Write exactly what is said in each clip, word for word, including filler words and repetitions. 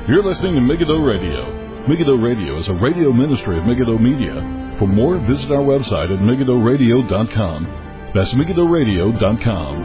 You're listening to Megiddo Radio. Megiddo Radio is a radio ministry of Megiddo Media. For more, visit our website at megiddo radio dot com. That's megiddo radio dot com.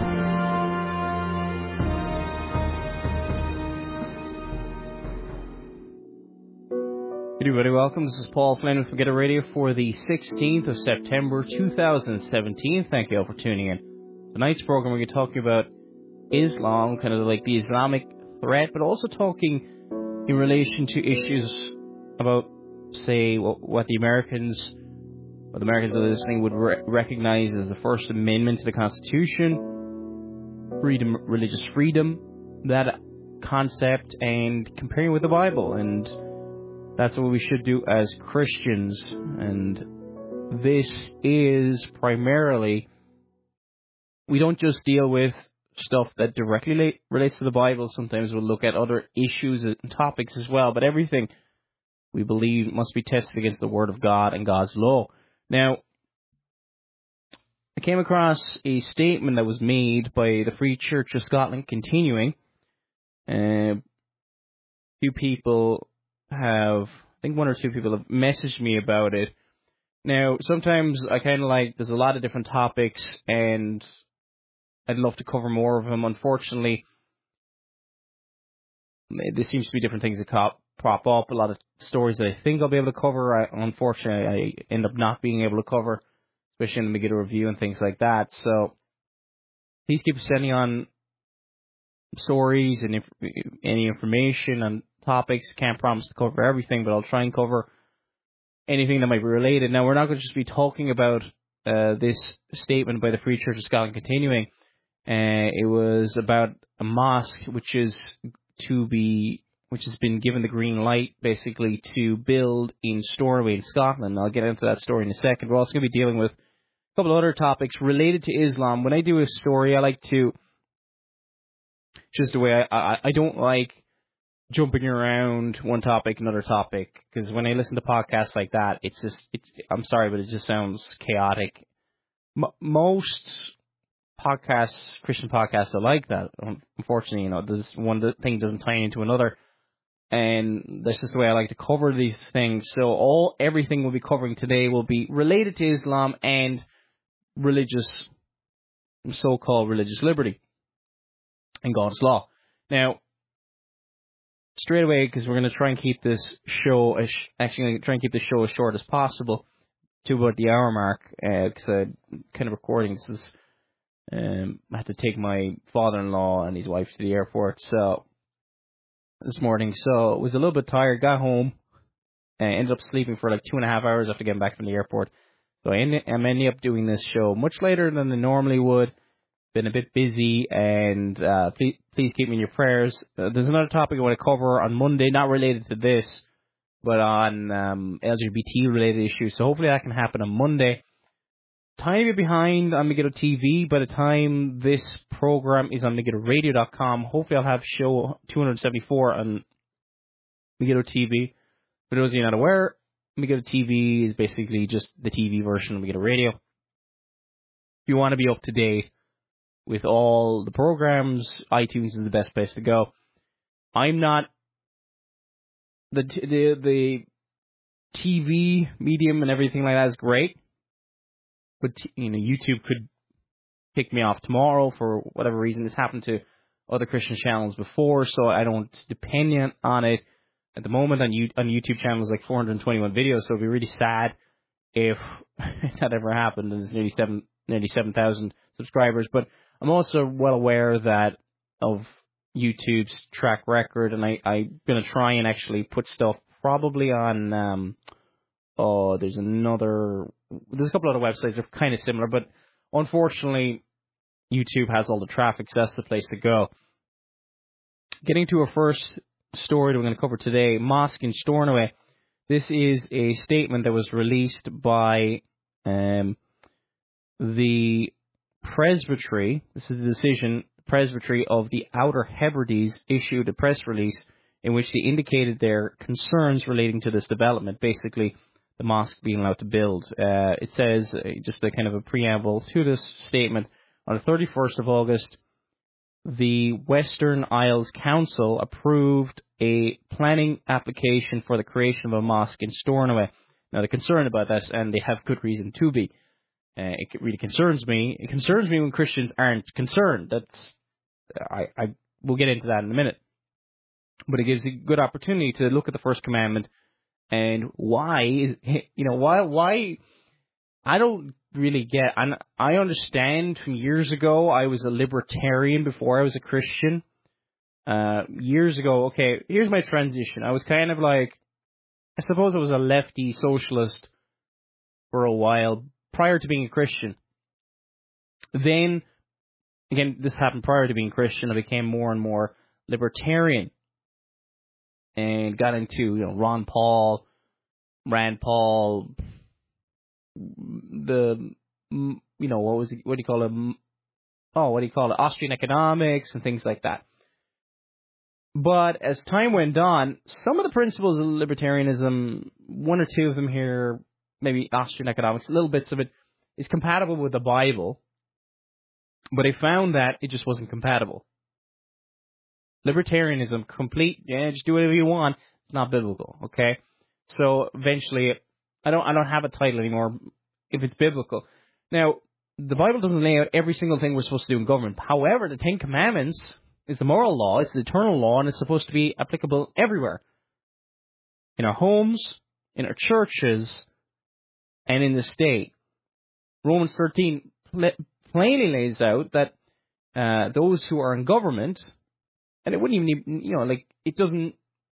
Everybody, welcome. This is Paul Flynn with Megiddo Radio for the sixteenth of September, two thousand seventeen. Thank you all for tuning in. Tonight's program, we're going to be talking about Islam, kind of like the Islamic threat, but also talking in relation to issues about, say, what, what the Americans, what the Americans are listening would re- recognize as the First Amendment to the Constitution, freedom, religious freedom, that concept, and comparing with the Bible. And that's what we should do as Christians. And this is primarily, we don't just deal with stuff that directly la- relates to the Bible. Sometimes we'll look at other issues and topics as well. But everything we believe must be tested against the Word of God and God's law. Now, I came across a statement that was made by the Free Church of Scotland, continuing. A uh, few people have, I think one or two people have messaged me about it. Now, sometimes I kind of like, there's a lot of different topics, and I'd love to cover more of them. Unfortunately, there seems to be different things that crop up. A lot of stories that I think I'll be able to cover, I, unfortunately, I end up not being able to cover, especially in the Megiddo Review and things like that. So please keep sending on stories and inf- any information on topics. Can't promise to cover everything, but I'll try and cover anything that might be related. Now, we're not going to just be talking about uh, this statement by the Free Church of Scotland, continuing. Uh, it was about a mosque which is to be, which has been given the green light, basically, to build in Stornoway in Scotland. I'll get into that story in a second. We're also going to be dealing with a couple of other topics related to Islam. When I do a story, I like to, just the way I, I, I don't like jumping around one topic, another topic, because when I listen to podcasts like that, it's just, it's, I'm sorry, but it just sounds chaotic. M- most podcasts, Christian podcasts, are like that. Unfortunately, you know, this one thing doesn't tie into another, and that's just the way I like to cover these things. So all everything we'll be covering today will be related to Islam and religious, so-called religious liberty and God's law. Now, straight away, because we're going to try and keep this show, as, actually going to try and keep this show as short as possible, to about the hour mark, because uh, I'm kind of recording this is. Um, I had to take my father-in-law and his wife to the airport so this morning, so I was a little bit tired, got home, and ended up sleeping for like two and a half hours after getting back from the airport. So I ended, I'm ending up doing this show much later than I normally would. Been a bit busy, and uh, please, please keep me in your prayers. Uh, there's another topic I want to cover on Monday, not related to this, but on um, L G B T-related issues, so hopefully that can happen on Monday. Tiny bit behind on Megiddo T V by the time this program is on megiddo radio dot com. Hopefully I'll have show two seventy-four on Megiddo T V. For those of you not aware, Megiddo T V is basically just the T V version of Megiddo Radio. If you want to be up to date with all the programs, iTunes is the best place to go. I'm not the the the T V medium and everything like that is great. But, you know, YouTube could kick me off tomorrow for whatever reason. This happened to other Christian channels before, so I don't depend on it. At the moment, on, you, on YouTube channels, like four hundred twenty-one videos, so it'd be really sad if that ever happened. There's nearly seven, nearly seven thousand subscribers. But I'm also well aware that of YouTube's track record, and I, I'm going to try and actually put stuff probably on... Um, Oh, there's another, there's a couple other websites that are kind of similar, but unfortunately, YouTube has all the traffic, so that's the place to go. Getting to our first story that we're going to cover today, Mosque in Stornoway. This is a statement that was released by um, the Presbytery. This is the decision, Presbytery of the Outer Hebrides issued a press release in which they indicated their concerns relating to this development. Basically, the mosque being allowed to build. Uh, it says, uh, just a kind of a preamble to this statement, on the thirty-first of August, the Western Isles Council approved a planning application for the creation of a mosque in Stornoway. Now, they're concerned about this, and they have good reason to be. Uh, it really concerns me. It concerns me when Christians aren't concerned. That's I, I we'll get into that in a minute. But it gives a good opportunity to look at the first commandment and why, you know, why, why, I don't really get, and I understand from years ago, I was a libertarian before I was a Christian. Uh, years ago, okay, here's my transition. I was kind of like, I suppose I was a lefty socialist for a while prior to being a Christian. Then, again, this happened prior to being Christian, I became more and more libertarian. And got into, you know, Ron Paul, Rand Paul, the, you know, what was it, what do you call it? Oh, what do you call it? Austrian economics and things like that. But as time went on, some of the principles of libertarianism, one or two of them here, maybe Austrian economics, little bits of it, is compatible with the Bible. But I found that it just wasn't compatible. Libertarianism, complete, yeah, just do whatever you want. It's not biblical, okay? So eventually, I don't, I don't have a title anymore if it's biblical. Now, the Bible doesn't lay out every single thing we're supposed to do in government. However, the Ten Commandments is the moral law, it's the eternal law, and it's supposed to be applicable everywhere. In our homes, in our churches, and in the state. Romans thirteen pl- plainly lays out that uh, those who are in government. And it wouldn't even, you know, like, it doesn't,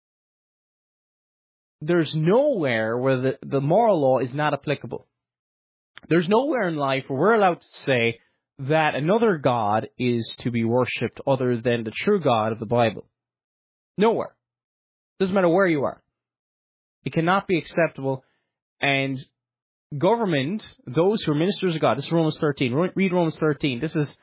there's nowhere where the, the moral law is not applicable. There's nowhere in life where we're allowed to say that another God is to be worshipped other than the true God of the Bible. Nowhere. Doesn't matter where you are. It cannot be acceptable. And government, those who are ministers of God, this is Romans thirteen. Read Romans thirteen. This is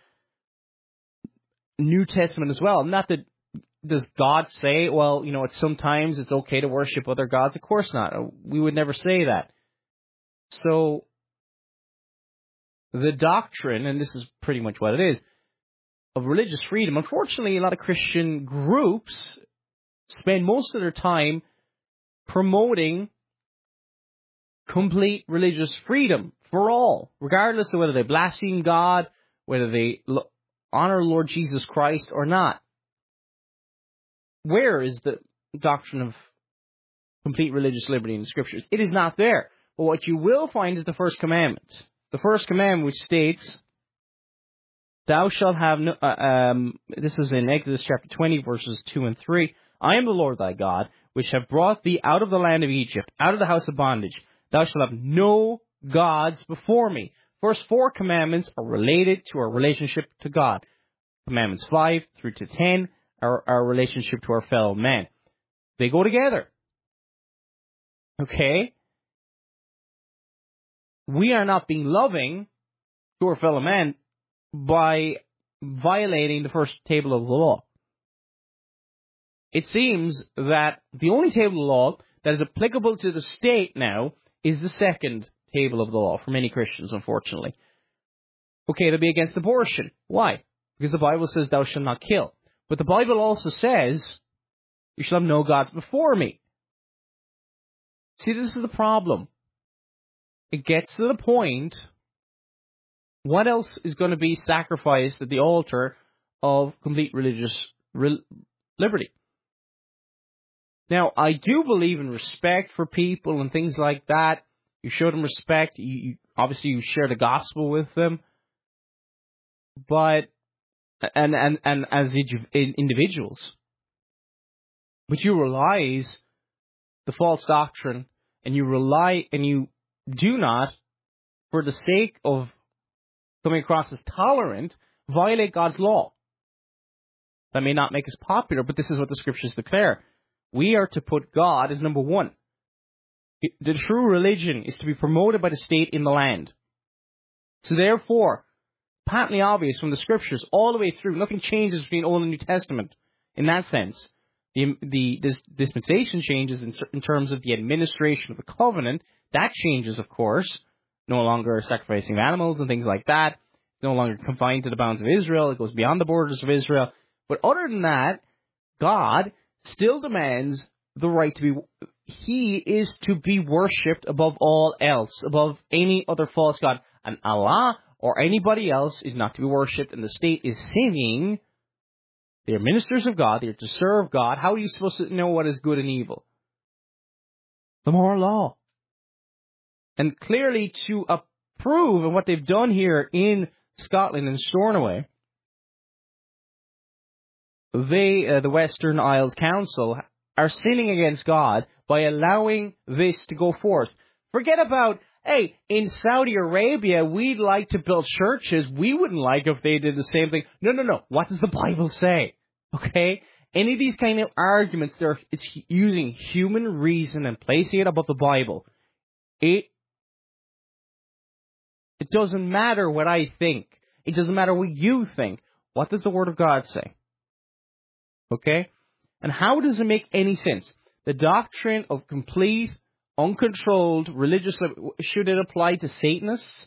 New Testament as well. Not that, does God say, well, you know, it's sometimes it's okay to worship other gods? Of course not. We would never say that. So, the doctrine, and this is pretty much what it is, of religious freedom, unfortunately, a lot of Christian groups spend most of their time promoting complete religious freedom for all, regardless of whether they blaspheme God, whether they honor Lord Jesus Christ or not. Where is the doctrine of complete religious liberty in the Scriptures? It is not there. But what you will find is the first commandment. The first commandment which states, thou shalt have no, uh, um, this is in Exodus chapter twenty, verses two and three. I am the Lord thy God, which have brought thee out of the land of Egypt, out of the house of bondage. Thou shalt have no gods before me. First four commandments are related to our relationship to God. Commandments five through to ten are our relationship to our fellow man. They go together. Okay? We are not being loving to our fellow man by violating the first table of the law. It seems that the only table of the law that is applicable to the state now is the second table of the law for many Christians, unfortunately. Okay, they'll be against abortion. Why? Because the Bible says thou shalt not kill. But the Bible also says, you shall have no gods before me. See, this is the problem. It gets to the point, what else is going to be sacrificed at the altar of complete religious re- liberty? Now, I do believe in respect for people and things like that. You show them respect. You, you obviously, you share the gospel with them. But And, and, and as individuals. But you realize the false doctrine, and you rely, and you do not, for the sake of coming across as tolerant, violate God's law. That may not make us popular, but this is what the Scriptures declare. We are to put God as number one. The true religion is to be promoted by the state in the land. So therefore, patently obvious from the Scriptures all the way through. Nothing changes between Old and New Testament in that sense. The, the this dispensation changes in, in terms of the administration of the covenant. That changes, of course. No longer sacrificing animals and things like that. no longer confined to the bounds of Israel. It goes beyond the borders of Israel. But other than that, God still demands the right to be, he is to be worshipped above all else, above any other false god. And Allah or anybody else is not to be worshipped, and the state is sinning. They are ministers of God. They are to serve God. How are you supposed to know what is good and evil? The moral law. And clearly to approve of what they've done here in Scotland and Stornoway, they, uh, the Western Isles Council, are sinning against God by allowing this to go forth. Forget about, hey, in Saudi Arabia, we'd like to build churches. We wouldn't like if they did the same thing. No, no, no. What does the Bible say? Okay? Any of these kind of arguments, they're, it's using human reason and placing it above the Bible. It, it doesn't matter what I think. It doesn't matter what you think. What does the Word of God say? Okay? And how does it make any sense? The doctrine of complete, uncontrolled religious, should it apply to Satanists?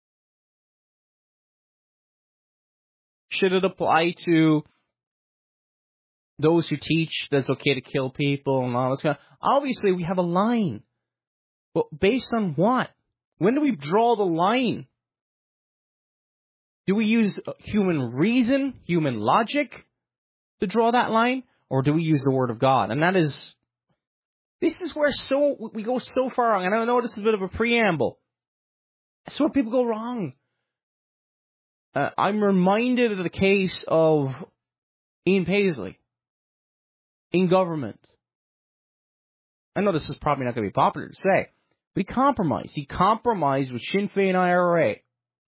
Should it apply to those who teach that it's okay to kill people and all this kind of? Obviously, we have a line. But based on what? When do we draw the line? Do we use human reason, human logic to draw that line? Or do we use the Word of God? And that is, this is where so we go so far wrong. And I know this is a bit of a preamble. That's where people go wrong. Uh, I'm reminded of the case of Ian Paisley in government. I know this is probably not going to be popular to say. But he compromised. He compromised with Sinn Féin I R A.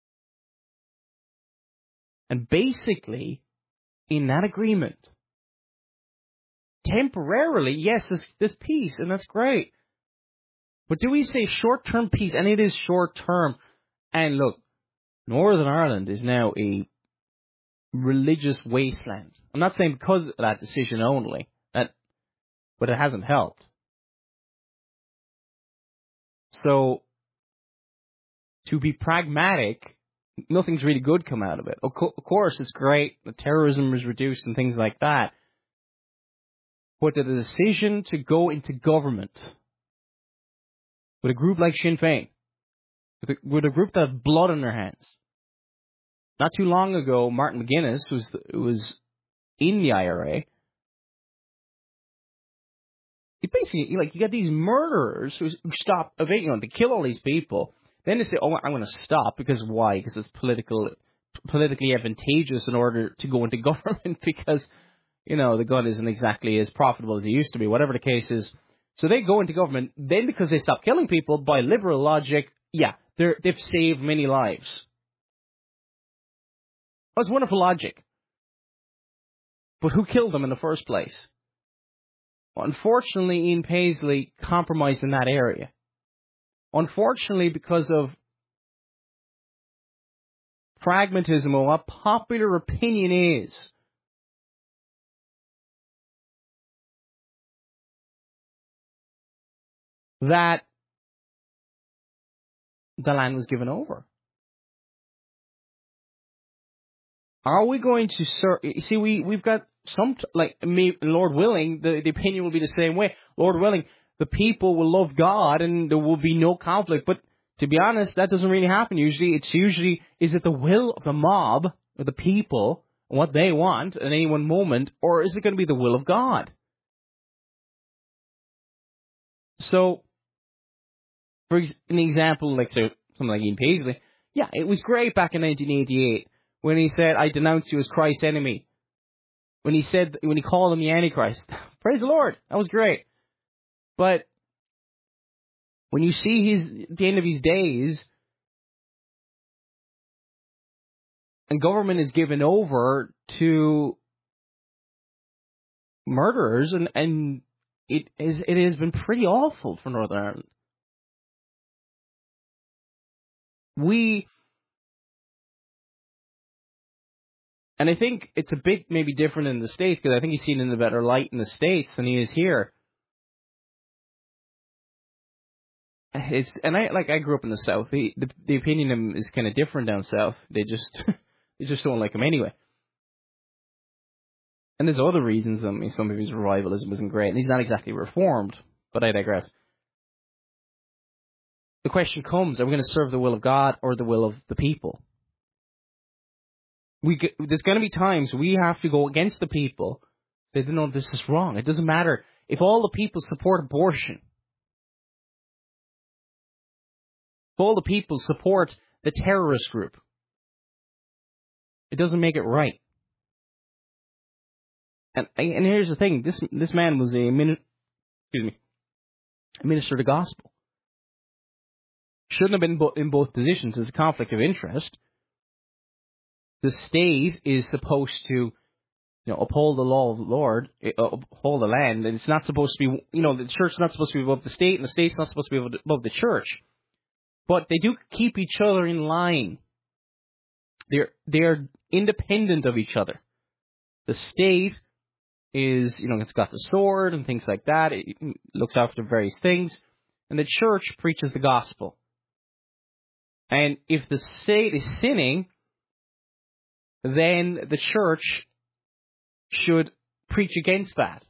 And basically, in that agreement, temporarily, yes, there's, there's peace, and that's great. But do we say short-term peace? And it is short-term. And look, Northern Ireland is now a religious wasteland. I'm not saying because of that decision only, that, but it hasn't helped. So, to be pragmatic, nothing's really good come out of it. Of, co- of course, it's great. The terrorism is reduced and things like that. But the decision to go into government with a group like Sinn Féin, with a, with a group that have blood on their hands. Not too long ago, Martin McGuinness was was in the I R A. It basically, like, you got these murderers who, who stop, you know, they kill all these people. Then they say, "Oh, I'm going to stop," because why? Because it's political, politically advantageous in order to go into government. Because, you know, the gun isn't exactly as profitable as it used to be, whatever the case is. So they go into government. Then, because they stop killing people, by liberal logic, yeah, they're, they've saved many lives. That's wonderful logic. But who killed them in the first place? Well, unfortunately, Ian Paisley compromised in that area. Unfortunately, because of pragmatism or what popular opinion is, that the land was given over. Are we going to serve? You see, we, we've got some, like, me, Lord willing, the, the opinion will be the same way. Lord willing, the people will love God and there will be no conflict. But to be honest, that doesn't really happen usually. It's usually, is it the will of the mob, or the people, and what they want at any one moment, or is it going to be the will of God? So, for an example, like so, something like Ian Paisley, yeah, it was great back in nineteen eighty-eight when he said, "I denounce you as Christ's enemy." When he said, when he called him the Antichrist. Praise the Lord. That was great. But when you see his, the end of his days, and government is given over to murderers, and, and it is it has been pretty awful for Northern Ireland. We, and I think it's a bit maybe different in the States, because I think he's seen in a better light in the States than he is here. it's and I like I grew up in the South. The the, the opinion is kind of different down south. They just they just don't like him anyway. And there's other reasons. I mean, some of his revivalism isn't great, and he's not exactly reformed. But I digress. The question comes: are we going to serve the will of God or the will of the people? We get, there's going to be times we have to go against the people. They don't know this is wrong. It doesn't matter if all the people support abortion. If all the people support the terrorist group, it doesn't make it right. And and here's the thing: this this man was a min, excuse me, a minister of the gospel. Shouldn't have been bo- in both positions. It's a conflict of interest. The state is supposed to, you know, uphold the law of the Lord, uh, uphold the land, and it's not supposed to be, you know, the church is not supposed to be above the state, and the state's not supposed to be above the church. But they do keep each other in line. They're they're independent of each other. The state is, you know, it's got the sword and things like that. It looks after various things, and the church preaches the gospel. And if the state is sinning, then the church should preach against that.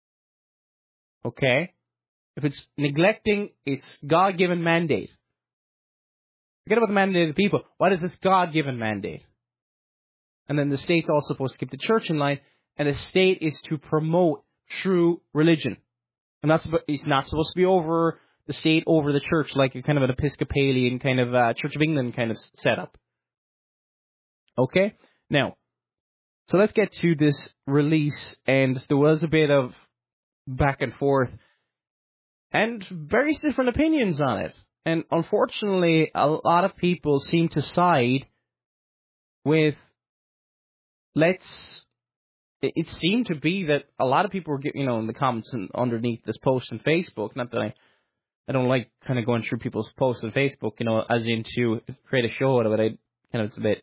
Okay? If it's neglecting its God-given mandate, forget about the mandate of the people. What is this God-given mandate? And then the state's also supposed to keep the church in line, and the state is to promote true religion. And that's it's not supposed to be over the state over the church, like a kind of an Episcopalian kind of uh, Church of England kind of setup. Okay? Now, so let's get to this release, and there was a bit of back and forth, and various different opinions on it. And unfortunately, a lot of people seem to side with, let's, it seemed to be that a lot of people were, you know, in the comments underneath this post on Facebook, not that I, I don't like kind of going through people's posts on Facebook, you know, as in to create a show out of it. I kind of, it's a bit,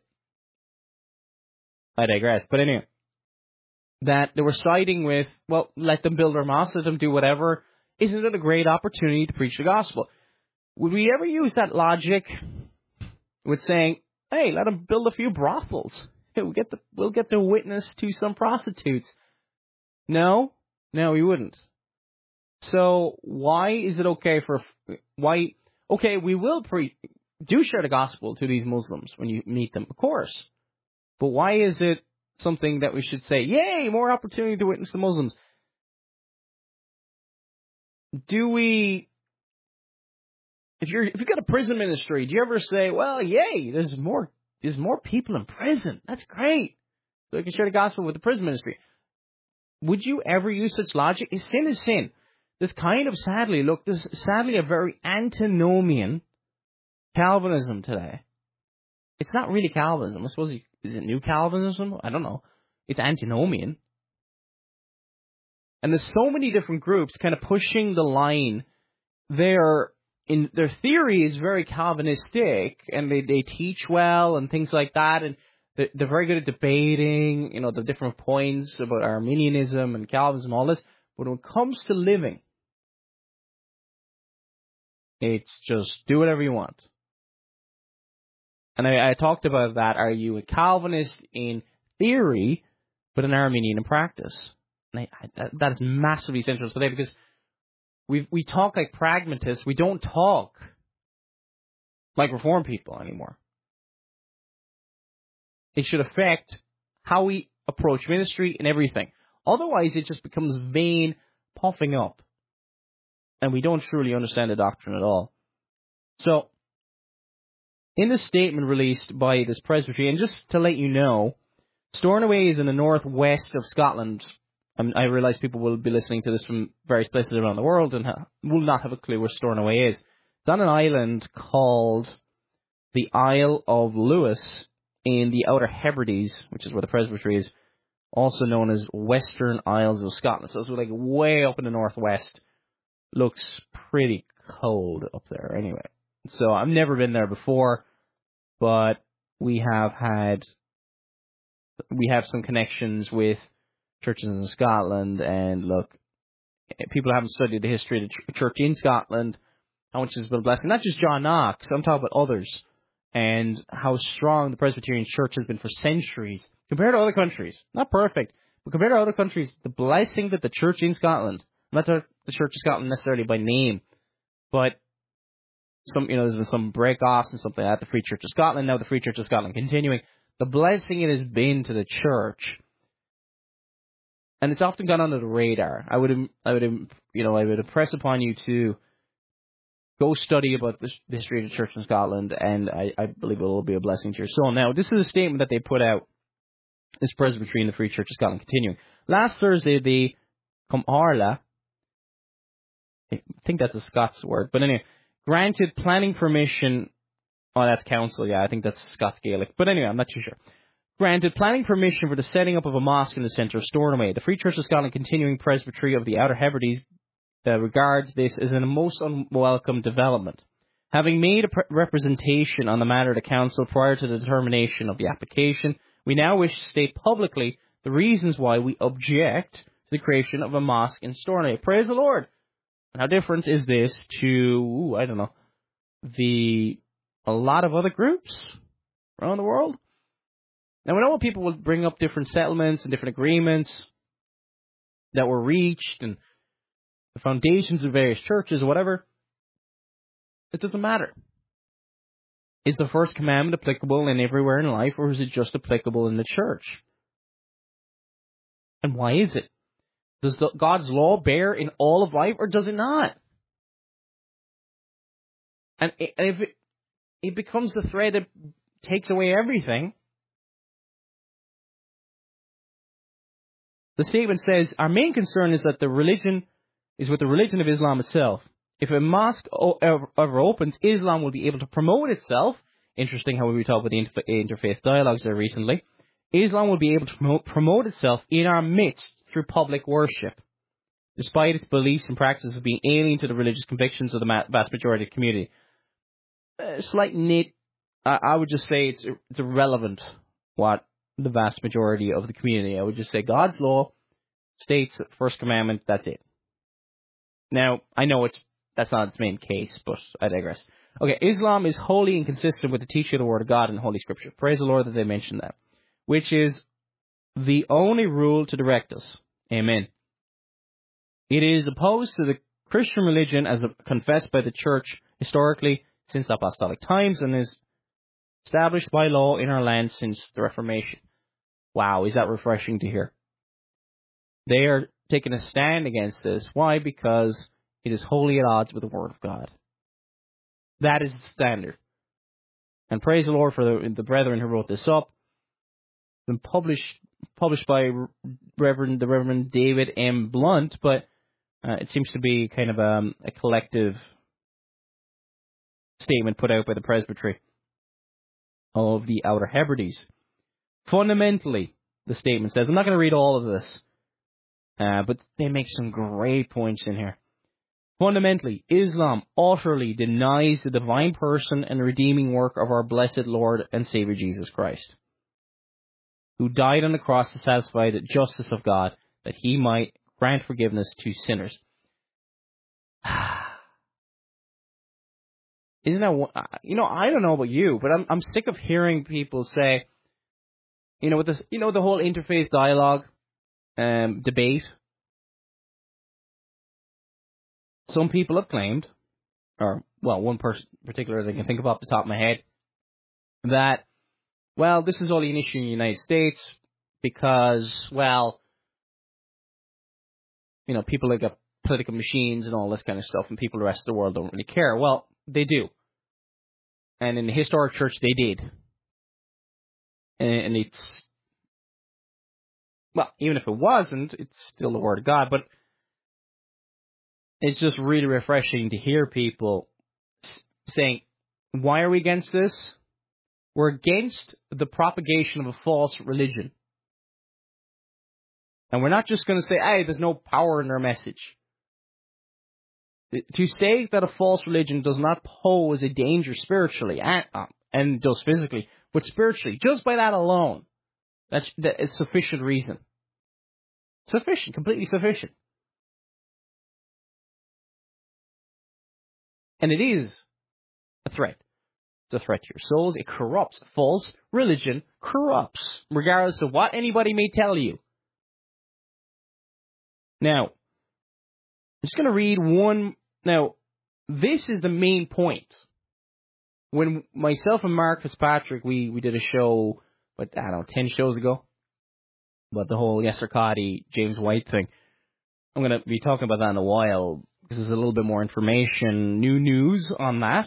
I digress. But anyway, that they were siding with, well, let them build their mosque, let them do whatever. Isn't it a great opportunity to preach the gospel? Would we ever use that logic with saying, hey, let them build a few brothels? We'll get, the, we'll get to witness to some prostitutes. No? No, we wouldn't. So why is it okay for, why, okay, we will pre, do share the gospel to these Muslims when you meet them, of course. But why is it something that we should say, yay, more opportunity to witness the Muslims? Do we, if you're, if you've got a prison ministry, do you ever say, well, yay, there's more, there's more people in prison. That's great. So we can share the gospel with the prison ministry. Would you ever use such logic? Sin is sin. This kind of sadly, look, this is sadly a very antinomian Calvinism today. It's not really Calvinism. I suppose, you, is it New Calvinism? I don't know. It's antinomian. And there's so many different groups kind of pushing the line. Their, in, their theory is very Calvinistic, and they, they teach well and things like that, and they're, they're very good at debating, you know, the different points about Arminianism and Calvinism, all this. But when it comes to living, it's just do whatever you want. And I, I talked about that. Are you a Calvinist in theory, but an Arminian in practice? And I, I, that is massively essential today, because we we talk like pragmatists. We don't talk like Reformed people anymore. It should affect how we approach ministry and everything. Otherwise, it just becomes vain puffing up, and we don't truly understand the doctrine at all. So, in the statement released by this presbytery, and just to let you know, Stornoway is in the northwest of Scotland. Um, I realize people will be listening to this from various places around the world and ha- will not have a clue where Stornoway is. It's on an island called the Isle of Lewis in the Outer Hebrides, which is where the presbytery is, also known as Western Isles of Scotland. So it's like way up in the northwest. Looks pretty cold up there anyway. So I've never been there before, but we have had, we have some connections with churches in Scotland, and look, people haven't studied the history of the ch- church in Scotland, how much it's been a blessing. Not just John Knox, I'm talking about others, and how strong the Presbyterian Church has been for centuries, compared to other countries. Not perfect, but compared to other countries, the blessing that the Church in Scotland, not the, the Church of Scotland necessarily by name, but some, you know, there's been some break-offs and something like that, the Free Church of Scotland, now the Free Church of Scotland continuing, the blessing it has been to the Church. And it's often gone under the radar. I would, I would, you know, I would impress upon you to go study about the history of the Church in Scotland, and I, I believe it will be a blessing to your soul. Now, this is a statement that they put out. This Presbytery in the Free Church of Scotland continuing. Last Thursday, the Comharla, I think that's a Scots word, but anyway, granted planning permission. Oh, that's council. Yeah, I think that's Scots Gaelic. But anyway, I'm not too sure. Granted planning permission for the setting up of a mosque in the centre of Stornoway. The Free Church of Scotland continuing Presbytery of the Outer Hebrides uh, regards this as a most unwelcome development. Having made a pre- representation on the matter to Council prior to the determination of the application, we now wish to state publicly the reasons why we object to the creation of a mosque in Stornoway. Praise the Lord! And how different is this to, ooh, I don't know, the a lot of other groups around the world? Now, we know people will bring up different settlements and different agreements that were reached and the foundations of various churches or whatever. It doesn't matter. Is the first commandment applicable in everywhere in life, or is it just applicable in the church? And why is it? Does the, God's law bear in all of life, or does it not? And if it, it becomes the thread that takes away everything, the statement says, our main concern is that the religion is with the religion of Islam itself. If a mosque ever, ever opens, Islam will be able to promote itself. Interesting how we talked about the interfaith dialogues there recently. Islam will be able to promote, promote itself in our midst through public worship, despite its beliefs and practices being alien to the religious convictions of the vast majority of the community. A slight nit, I, I would just say it's, it's irrelevant what the vast majority of the community. I would just say God's law states that first commandment, that's it. Now, I know it's that's not its main case, but I digress. Okay, Islam is wholly inconsistent with the teaching of the Word of God in Holy Scripture. Praise the Lord that they mentioned that. Which is the only rule to direct us. Amen. It is opposed to the Christian religion as confessed by the Church historically since apostolic times and is established by law in our land since the Reformation. Wow, is that refreshing to hear? They are taking a stand against this. Why? Because it is wholly at odds with the Word of God. That is the standard. And praise the Lord for the, the brethren who wrote this up. It's been published published by Reverend the Reverend David M. Blunt, but uh, it seems to be kind of um, a collective statement put out by the Presbytery of the Outer Hebrides. Fundamentally, the statement says, I'm not going to read all of this, uh, but they make some great points in here. Fundamentally, Islam utterly denies the divine person and redeeming work of our blessed Lord and Savior Jesus Christ, who died on the cross to satisfy the justice of God, that he might grant forgiveness to sinners. Isn't that, you know, I don't know about you, but I'm I'm sick of hearing people say, you know, with this, you know, the whole interfaith dialogue um, debate. Some people have claimed, or, well, one person in particular that I can think of off the top of my head, that, well, this is only an issue in the United States because, well, you know, people that got political machines and all this kind of stuff, and people the rest of the world don't really care. Well, they do. And in the historic church, they did. And it's, well, even if it wasn't, it's still the Word of God, but it's just really refreshing to hear people saying, why are we against this? We're against the propagation of a false religion. And we're not just going to say, hey, there's no power in their message. To say that a false religion does not pose a danger spiritually, and, uh, and does physically, but spiritually, just by that alone, that's, that is sufficient reason. Sufficient, completely sufficient. And it is a threat. It's a threat to your souls. It corrupts. False religion corrupts, regardless of what anybody may tell you. Now, I'm just going to read one. Now, this is the main point. When myself and Mark Fitzpatrick, we, we did a show, what, I don't know, ten shows ago, about the whole Yasser Qadhi, James White thing. I'm going to be talking about that in a while, because there's a little bit more information, new news on that.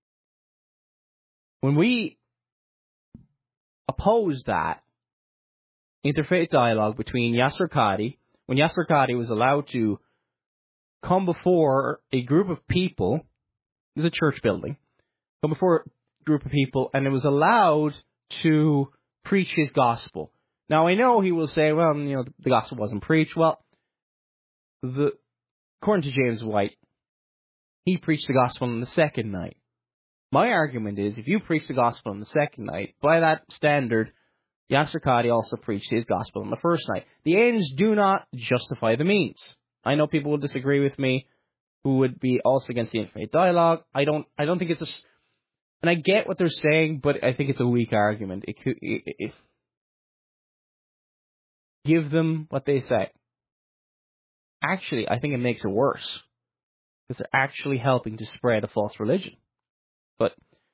When we opposed that interfaith dialogue between Yasser Qadhi, when Yasser Qadhi was allowed to come before a group of people, this is a church building, come before a group of people, and it was allowed to preach his gospel. Now, I know he will say, well, you know, the gospel wasn't preached. Well, the according to James White, he preached the gospel on the second night. My argument is, if you preach the gospel on the second night, by that standard, Yasser Qadhi also preached his gospel on the first night. The ends do not justify the means. I know people will disagree with me, who would be also against the interfaith dialogue. I don't. I don't think it's a. And I get what they're saying, but I think it's a weak argument. It could. It, it, give them what they say. Actually, I think it makes it worse, because they're actually helping to spread a false religion. But,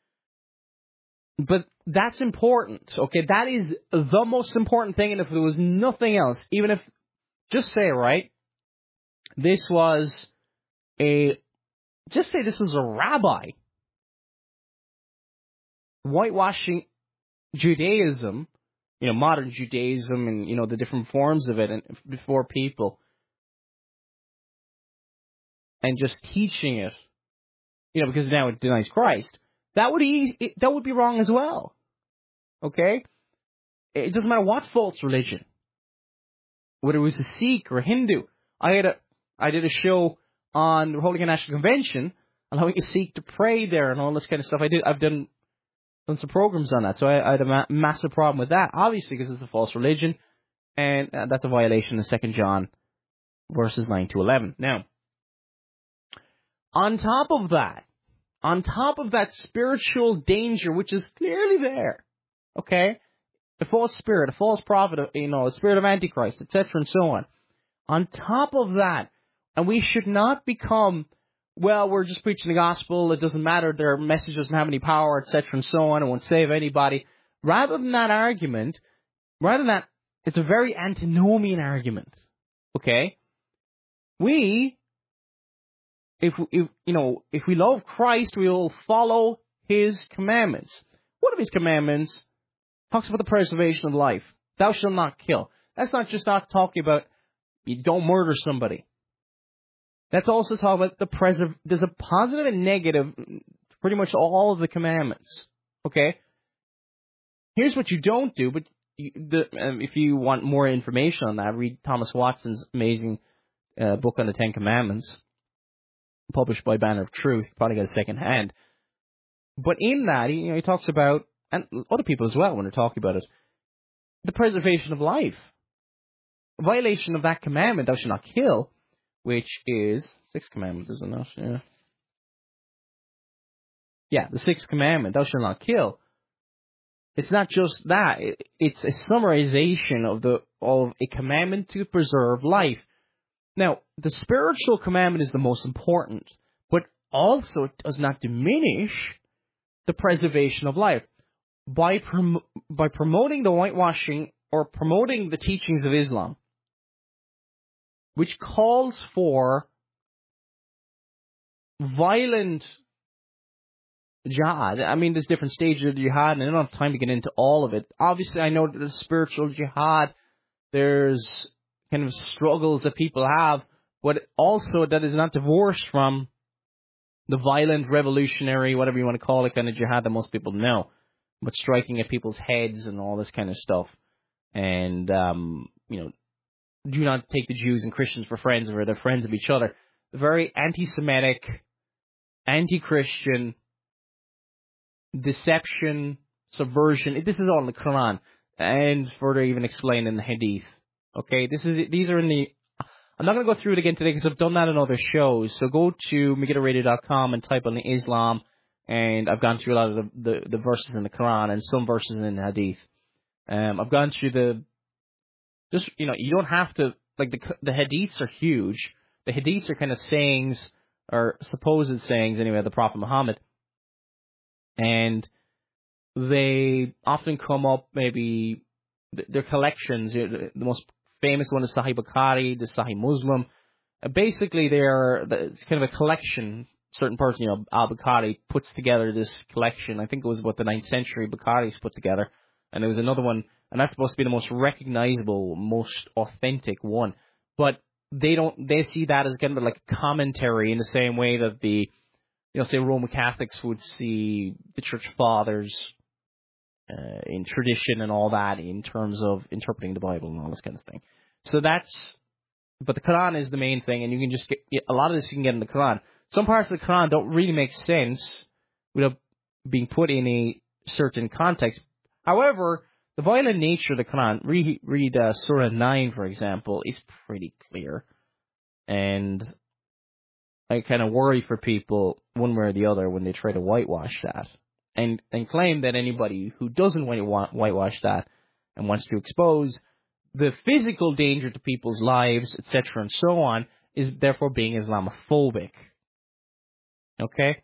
but that's important. Okay, that is the most important thing. And if there was nothing else, even if, just say, right, this was a, just say this was a rabbi whitewashing Judaism, you know, modern Judaism and, you know, the different forms of it and before people, and just teaching it, you know, because now it denies Christ, that would be, that would be wrong as well. Okay? It doesn't matter what false religion, whether it was a Sikh or a Hindu. I had a, I did a show on the Republican National Convention, allowing a Sikh to pray there and all this kind of stuff. I did, I've done, done some programs on that, so I, I had a ma- massive problem with that, obviously, because it's a false religion, and uh, that's a violation of Second John verses nine to eleven. Now, on top of that, on top of that spiritual danger, which is clearly there, okay, a false spirit, a false prophet, you know, a spirit of Antichrist, et cetera, and so on. On top of that, and we should not become, well, we're just preaching the gospel, it doesn't matter, their message doesn't have any power, et cetera, and so on, it won't save anybody. Rather than that argument, rather than that, it's a very antinomian argument, okay? We, if, if, you know, if we love Christ, we will follow His commandments. One of His commandments talks about the preservation of life. Thou shalt not kill. That's not just not talking about you don't murder somebody. That's also talking about the preserve. There's a positive and negative, pretty much all of the commandments. Okay. Here's what you don't do, but you, the, um, if you want more information on that, read Thomas Watson's amazing uh, book on the Ten Commandments, published by Banner of Truth. You probably got a second hand. But in that, he, you know, he talks about, and other people as well when they're talking about it, the preservation of life. A violation of that commandment, thou shalt not kill, which is sixth commandment, isn't it? Yeah. Yeah, the sixth commandment, thou shalt not kill. It's not just that; it, it's a summarization of the of a commandment to preserve life. Now, the spiritual commandment is the most important, but also it does not diminish the preservation of life by prom- by promoting the whitewashing or promoting the teachings of Islam, which calls for violent jihad. I mean, there's different stages of jihad, and I don't have time to get into all of it. Obviously, I know that there's spiritual jihad, there's kind of struggles that people have, but also that is not divorced from the violent, revolutionary, whatever you want to call it, kind of jihad that most people know, but striking at people's heads and all this kind of stuff. And, um, you know, do not take the Jews and Christians for friends, or they're friends of each other. Very anti-Semitic, anti-Christian, deception, subversion. This is all in the Quran, and further even explained in the Hadith. Okay, this is these are in the I'm not going to go through it again today because I've done that in other shows. So go to Megiddo Radio dot com and type in Islam, and I've gone through a lot of the, the, the verses in the Quran and some verses in Hadith. Um, I've gone through the, just, you know, you don't have to, like the the Hadiths are huge. The Hadiths are kind of sayings, or supposed sayings anyway, of the Prophet Muhammad. And they often come up, maybe, their collections. The most famous one is Sahih Bukhari, the Sahih Muslim. Uh, basically, they're it's kind of a collection. Certain person, you know, Al-Bukhari puts together this collection. I think it was about the ninth century Bukhari's put together. And there was another one, and that's supposed to be the most recognizable, most authentic one. But they don't, they see that as kind of like a commentary in the same way that the, you know, say Roman Catholics would see the Church Fathers uh, in tradition and all that in terms of interpreting the Bible and all this kind of thing. So that's, but the Quran is the main thing, and you can just get, a lot of this you can get in the Quran. Some parts of the Quran don't really make sense without being put in a certain context. However, the violent nature of the Quran, read, read uh, Surah nine, for example, is pretty clear. And I kind of worry for people, one way or the other, when they try to whitewash that. And, and claim that anybody who doesn't want whitewash that and wants to expose the physical danger to people's lives, et cetera, and so on, is therefore being Islamophobic. Okay?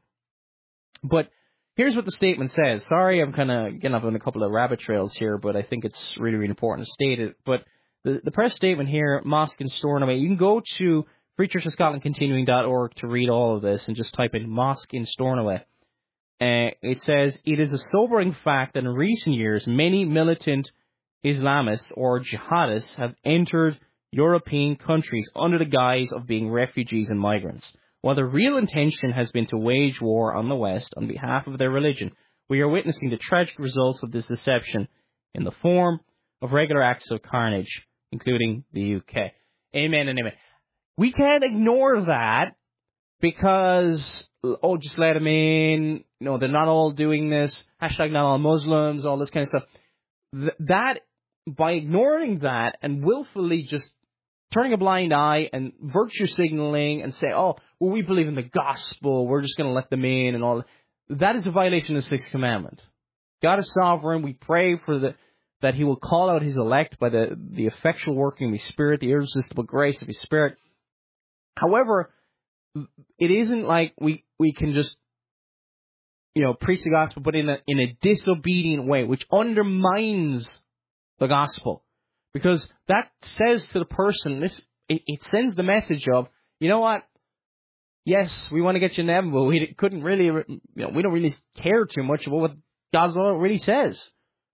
But here's what the statement says. Sorry, I'm kind of getting up on a couple of rabbit trails here, but I think it's really, really important to state it. But the, the press statement here, Mosque in Stornoway, you can go to Free Church of Scotland Continuing dot org to read all of this and just type in Mosque in Stornoway. Uh, it says, it is a sobering fact that in recent years, many militant Islamists or jihadists have entered European countries under the guise of being refugees and migrants. While the real intention has been to wage war on the West on behalf of their religion, we are witnessing the tragic results of this deception in the form of regular acts of carnage, including the U K. Amen and amen. We can't ignore that because, oh, just let them in, you know, they're not all doing this, hashtag not all Muslims, all this kind of stuff. Th- that, by ignoring that and willfully just turning a blind eye and virtue signaling and say, oh, well, we believe in the gospel, we're just going to let them in and all that. That is a violation of the Sixth Commandment. God is sovereign. We pray for the that He will call out His elect by the, the effectual working of His Spirit, the irresistible grace of His Spirit. However, it isn't like we, we can just, you know, preach the gospel, but in a, in a disobedient way, which undermines the gospel. Because that says to the person, this it, it sends the message of, you know what? Yes, we want to get you in heaven, but we couldn't really, you know, we don't really care too much about what God's law really says.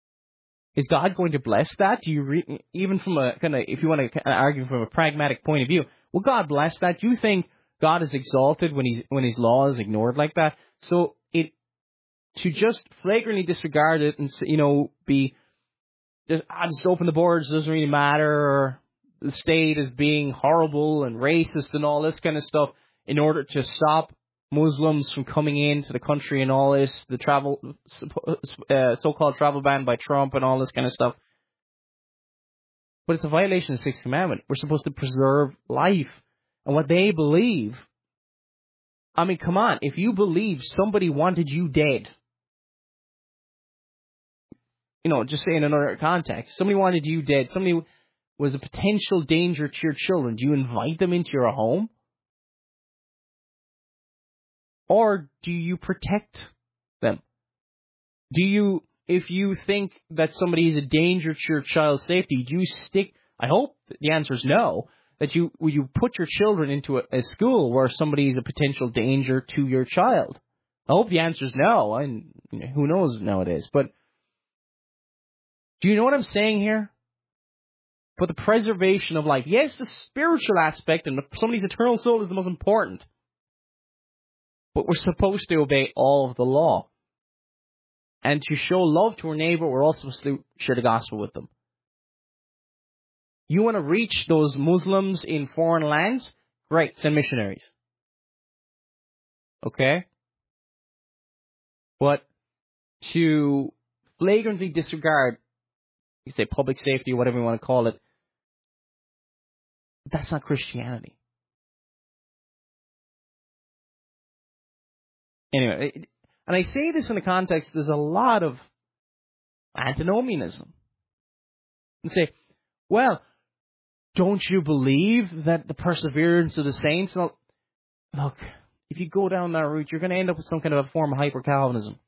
Is God going to bless that? Do you re, even from a kind of, if you want to argue from a pragmatic point of view, will God bless that? Do you think God is exalted when he's when His law is ignored like that? So it to just flagrantly disregard it and, you know, be just, I just open the borders, doesn't really matter, or the state is being horrible and racist and all this kind of stuff in order to stop Muslims from coming into the country and all this, the travel, uh, so-called travel ban by Trump and all this kind of stuff. But it's a violation of the Sixth Commandment. We're supposed to preserve life and what they believe. I mean, come on. If you believe somebody wanted you dead, you know, just say in another context, somebody wanted you dead, somebody was a potential danger to your children, do you invite them into your home? Or do you protect them? Do you, if you think that somebody is a danger to your child's safety, do you stick, I hope the answer is no, that you you put your children into a, a school where somebody is a potential danger to your child? I hope the answer is no, and who knows nowadays. But do you know what I'm saying here? But the preservation of life, yes, the spiritual aspect and somebody's eternal soul is the most important. But we're supposed to obey all of the law. And to show love to our neighbor, we're also supposed to share the gospel with them. You want to reach those Muslims in foreign lands? Great, send missionaries. Okay? But to flagrantly disregard, you say public safety, whatever you want to call it, That's not Christianity. Anyway, it, and I say this in the context, there's a lot of antinomianism. And say, well, don't you believe that the perseverance of the saints? Well, look, if you go down that route, you're going to end up with some kind of a form of hyper-Calvinism.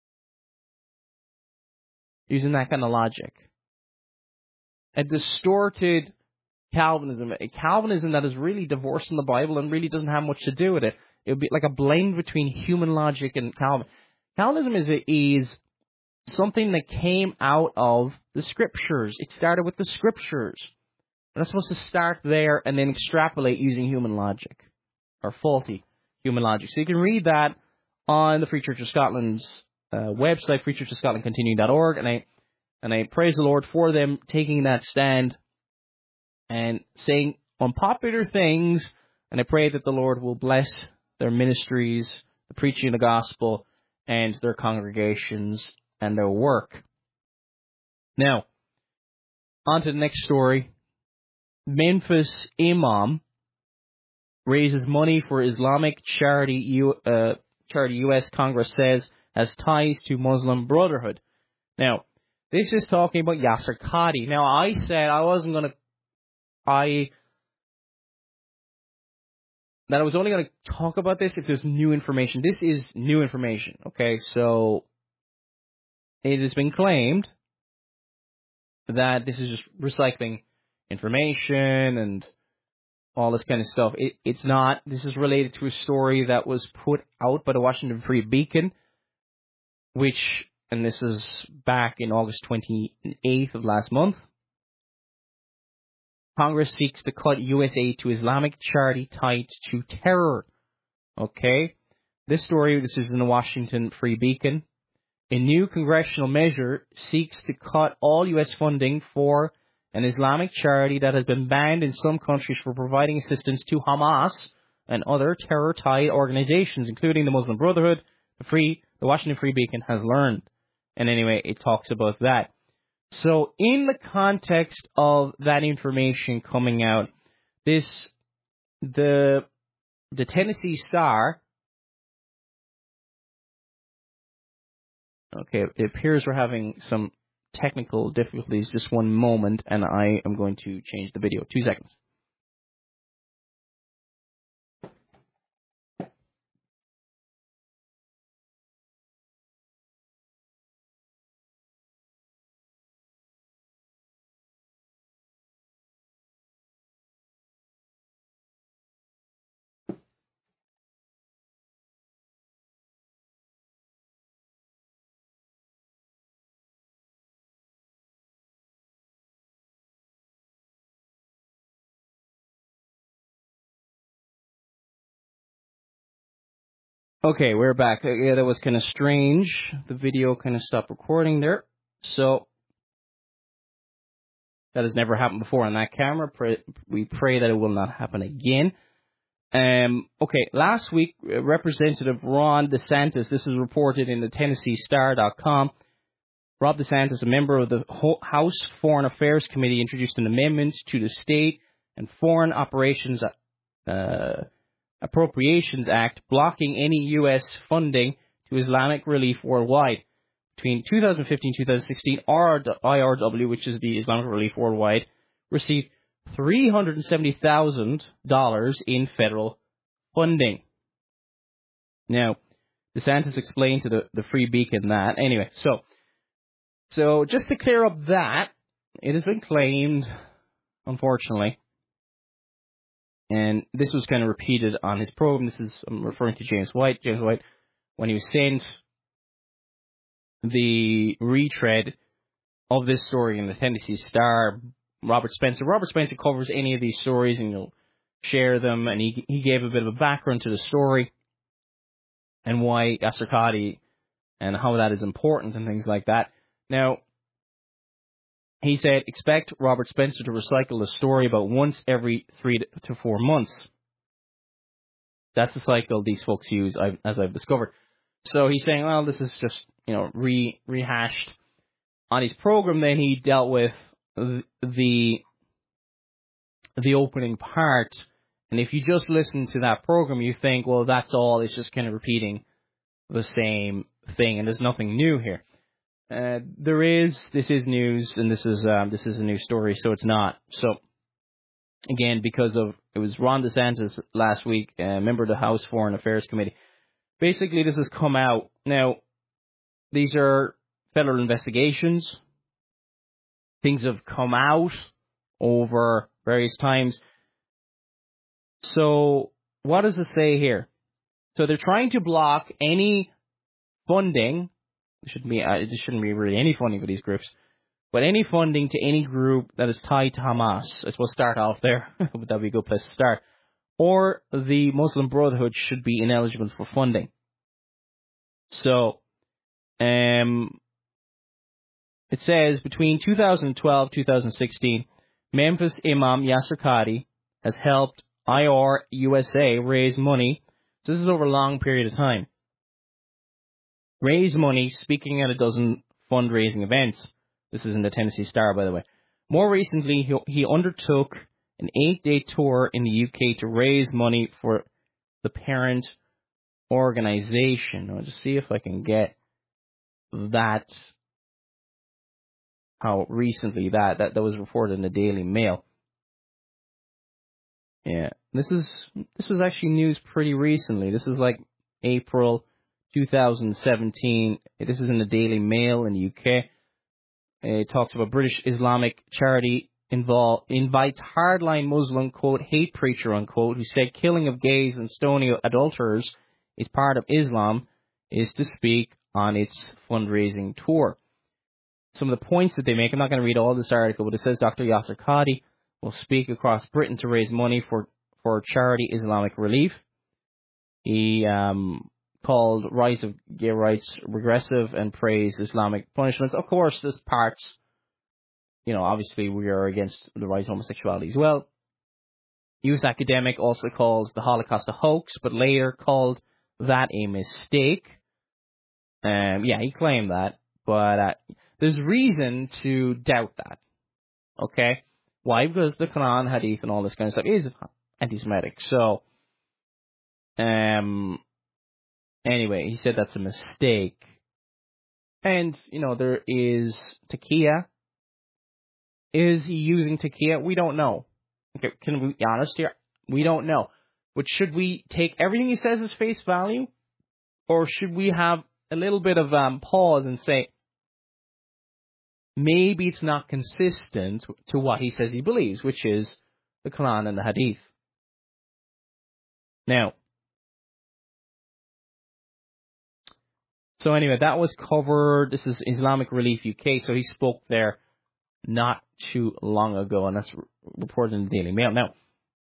Using that kind of logic. A distorted Calvinism. A Calvinism that is really divorced from the Bible and really doesn't have much to do with it. It would be like a blend between human logic and Calvin. Calvinism is, is something that came out of the Scriptures. It started with the Scriptures. We're not supposed to start there and then extrapolate using human logic. Or faulty human logic. So you can read that on the Free Church of Scotland's uh, website, free church of scotland continuing dot org, and I, and I praise the Lord for them taking that stand and saying unpopular things, and I pray that the Lord will bless their ministries, the preaching of the gospel, and their congregations and their work. Now, on to the next story. Memphis Imam raises money for Islamic charity. U, uh, charity U S Congress says has ties to Muslim Brotherhood. Now, this is talking about Yasser Qadhi. Now, I said I wasn't going to. I. That I was only going to talk about this if there's new information. This is new information, okay? So, it has been claimed that this is just recycling information and all this kind of stuff. It, it's not. This is related to a story that was put out by the Washington Free Beacon, which, and this is back in August twenty-eighth of last month, Congress seeks to cut U S aid to Islamic charity tied to terror. Okay? This story, this is in the Washington Free Beacon. A new congressional measure seeks to cut all U S funding for an Islamic charity that has been banned in some countries for providing assistance to Hamas and other terror-tied organizations, including the Muslim Brotherhood. The Free, the Washington Free Beacon has learned. And anyway, it talks about that. So, in the context of that information coming out, this, the, the Tennessee Star, okay, it appears we're having some technical difficulties. Just one moment, and I am going to change the video. Two seconds. Okay, we're back. Yeah, that was kind of strange. The video kind of stopped recording there. So, that has never happened before on that camera. We pray that it will not happen again. Um, okay, last week, Representative Ron DeSantis, this is reported in the Tennessee Star dot com. Rob DeSantis, a member of the House Foreign Affairs Committee, introduced an amendment to the State and Foreign Operations uh, Appropriations Act, blocking any U S funding to Islamic Relief Worldwide. Between two thousand fifteen and two thousand sixteen, I R W, which is the Islamic Relief Worldwide, received three hundred seventy thousand dollars in federal funding. Now, DeSantis explained to the, the Free Beacon that. Anyway, so, so just to clear up that, it has been claimed, unfortunately, and this was kind of repeated on his program. This is, I'm referring to James White. James White, when he was sent the retread of this story in the Tennessee Star, Robert Spencer. Robert Spencer covers any of these stories and he'll share them, and he he gave a bit of a background to the story and why Yasser Qadhi and how that is important and things like that. Now, he said, expect Robert Spencer to recycle the story about once every three to four months. That's the cycle these folks use, as I've discovered. So he's saying, well, this is just, you know, re rehashed. On his program, then, he dealt with the the opening part. And if you just listen to that program, you think, well, that's all. It's just kind of repeating the same thing, and there's nothing new here. Uh, there is, this is news, and this is um, this is a new story, so it's not. So, again, because of, it was Ron DeSantis last week, a uh, member of the House Foreign Affairs Committee. Basically, this has come out. Now, these are federal investigations. Things have come out over various times. So, what does it say here? So, they're trying to block any funding. It shouldn't be, uh, it shouldn't be really any funding for these groups, but any funding to any group that is tied to Hamas. I suppose start off there. That would be a good place to start. Or the Muslim Brotherhood should be ineligible for funding. So, um, it says between two thousand twelve and two thousand sixteen, Memphis Imam Yasser Qadhi has helped I R U S A raise money. So this is over a long period of time. Raise money, speaking at a dozen fundraising events. This is in the Tennessee Star, by the way. More recently, he, he undertook an eight-day tour in the U K to raise money for the parent organization. I'll just see if I can get that, how recently that, that, that was reported in the Daily Mail. Yeah, this is, this is actually news pretty recently. This is like April two thousand seventeen. This is in the Daily Mail in the U K. It talks about British Islamic charity involve, invites hardline Muslim, quote, hate preacher, unquote, who said killing of gays and stoning adulterers is part of Islam, is to speak on its fundraising tour. Some of the points that they make, I'm not going to read all this article, but it says Doctor Yasser Qadhi will speak across Britain to raise money for, for charity Islamic Relief. He um, called Rise of Gay Rights regressive and praised Islamic punishments. Of course, this part's, you know, obviously we are against the rise of homosexuality as well. U S academic also calls the Holocaust a hoax, but later called that a mistake. Um, yeah, he claimed that, but uh, there's reason to doubt that. Okay? Why? Because the Quran, Hadith, and all this kind of stuff is anti-Semitic. So, um, anyway, he said that's a mistake. And, you know, there is taqiyya. Is he using taqiyya? We don't know. Okay, can we be honest here? We don't know. But should we take everything he says as face value? Or should we have a little bit of um, pause and say, maybe it's not consistent to what he says he believes, which is the Quran and the Hadith. Now, so anyway, that was covered. This is Islamic Relief U K, so he spoke there not too long ago, and that's reported in the Daily Mail. Now,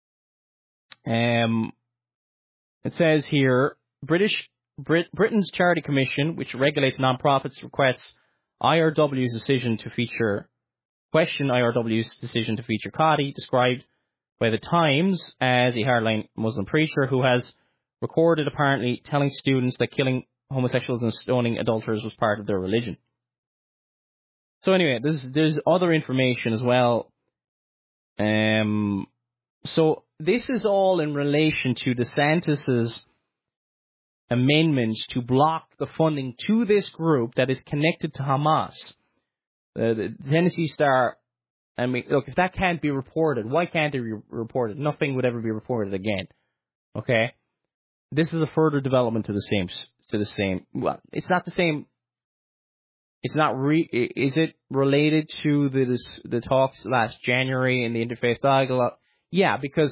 um, it says here, British Brit, Britain's Charity Commission, which regulates non-profits, requests I R W's decision to feature, question I R W's decision to feature Qadhi, described by the Times as a hardline Muslim preacher who has recorded apparently telling students that killing homosexuals and stoning adulterers was part of their religion. So anyway, there's there's other information as well. Um, so this is all in relation to DeSantis's amendment to block the funding to this group that is connected to Hamas. Uh, the Tennessee Star, I mean, look, if that can't be reported, why can't it be reported? Nothing would ever be reported again. Okay? This is a further development to the same, to the same, well, it's not the same, it's not re, is it related to the, this, the talks last January in the Interfaith Dialogue? Yeah, because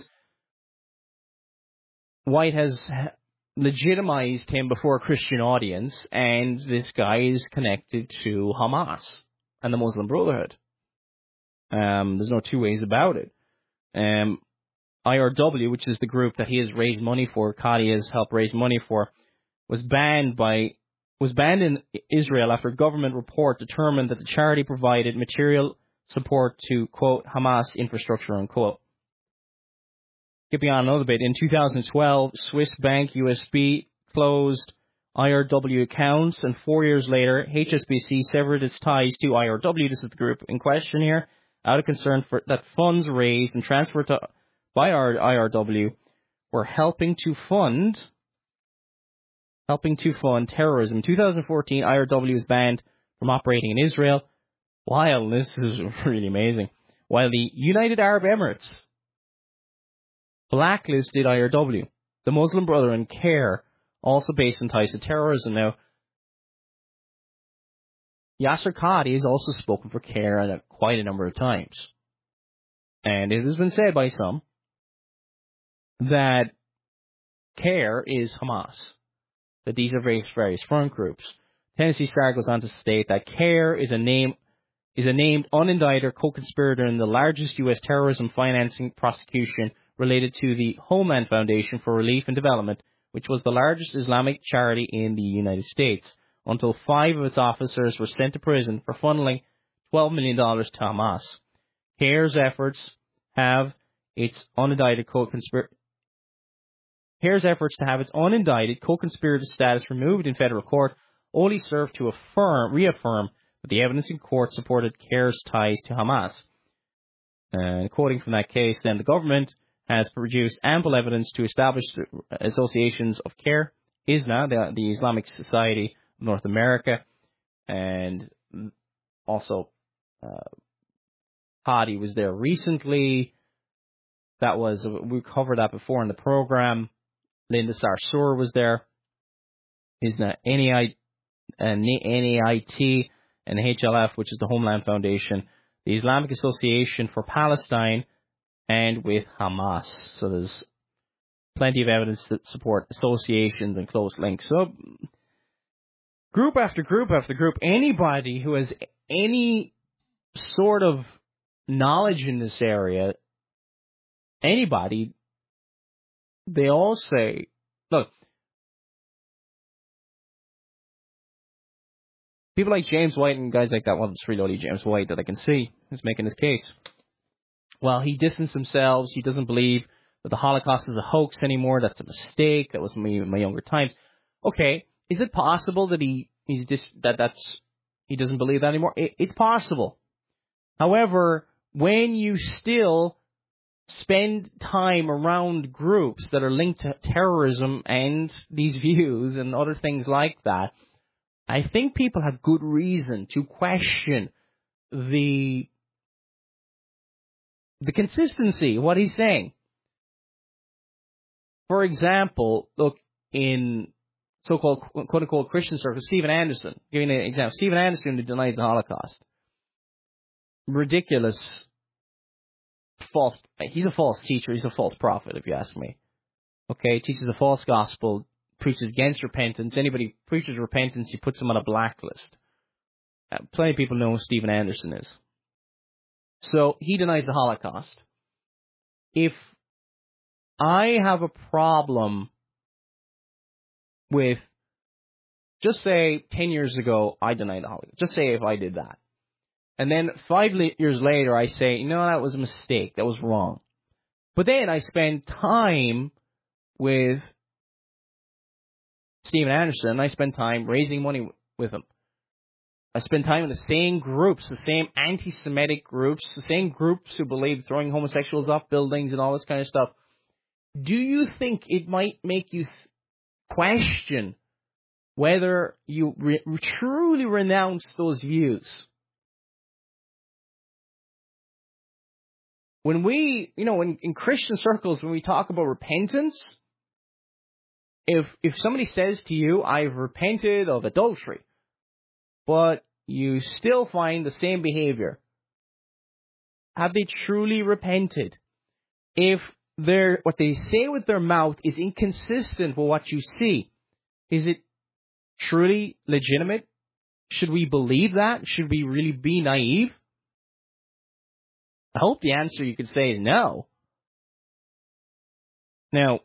White has legitimized him before a Christian audience, and this guy is connected to Hamas and the Muslim Brotherhood. Um, there's no two ways about it. Um, I R W, which is the group that he has raised money for, Qadhi has helped raise money for, was banned by was banned in Israel after a government report determined that the charity provided material support to, quote, Hamas infrastructure, unquote. Skipping on another bit, in two thousand twelve, Swiss bank U S B closed I R W accounts, and four years later, H S B C severed its ties to I R W, this is the group in question here, out of concern for that funds raised and transferred to, by our I R W were helping to fund helping to fund terrorism. In two thousand fourteen, I R W was banned from operating in Israel, while, this is really amazing, while the United Arab Emirates blacklisted I R W. The Muslim Brotherhood CARE, also based in ties to terrorism. Now, Yasser Qadhi has also spoken for CARE quite a number of times. And it has been said by some that CARE is Hamas, that these are various, various front groups. Tennessee Star goes on to state that CARE is a name is a named unindicted co-conspirator in the largest U S terrorism financing prosecution related to the Homeland Foundation for Relief and Development, which was the largest Islamic charity in the United States, until five of its officers were sent to prison for funneling twelve million dollars to Hamas. CARE's efforts have its unindicted co-conspirator CARE's efforts to have its unindicted co-conspirator status removed in federal court only serve to affirm, reaffirm that the evidence in court supported CARE's ties to Hamas. And quoting from that case, then, the government has produced ample evidence to establish associations of CARE, I S N A, the, the Islamic Society of North America, and also uh, Hadi was there recently. That was, we covered that before in the program. Linda Sarsour was there. I S N A, N A I T, and H L F, which is the Homeland Foundation, the Islamic Association for Palestine, and with Hamas. So there's plenty of evidence that support associations and close links. So group after group after group, anybody who has any sort of knowledge in this area, anybody, they all say, look, people like James White and guys like that, well, it's really only James White that I can see is making his case. Well, he distanced himself. He doesn't believe that the Holocaust is a hoax anymore. That's a mistake. That was me in my younger times. Okay, is it possible that he he's dis, that that's he doesn't believe that anymore? It, it's possible. However, when you still spend time around groups that are linked to terrorism and these views and other things like that, I think people have good reason to question the the consistency of what he's saying. For example, look, in so-called quote-unquote Christian circles, Stephen Anderson, giving an example, Stephen Anderson who denies the Holocaust. Ridiculous. False. He's a false teacher. He's a false prophet, if you ask me. Okay, teaches a false gospel, preaches against repentance. Anybody preaches repentance, he puts them on a blacklist. Uh, plenty of people know who Stephen Anderson is. So he denies the Holocaust. If I have a problem with, just say ten years ago, I denied the Holocaust. Just say if I did that. And then five le- years later, I say, no, that was a mistake. That was wrong. But then I spend time with Stephen Anderson, and I spend time raising money with him. I spend time in the same groups, the same anti-Semitic groups, the same groups who believe throwing homosexuals off buildings and all this kind of stuff. Do you think it might make you th- question whether you re- truly renounce those views? When we, you know, in, in Christian circles, when we talk about repentance, if if somebody says to you, I've repented of adultery, but you still find the same behavior, have they truly repented? If they're, what they say with their mouth is inconsistent with what you see, is it truly legitimate? Should we believe that? Should we really be naive? I hope the answer you could say is no. Now,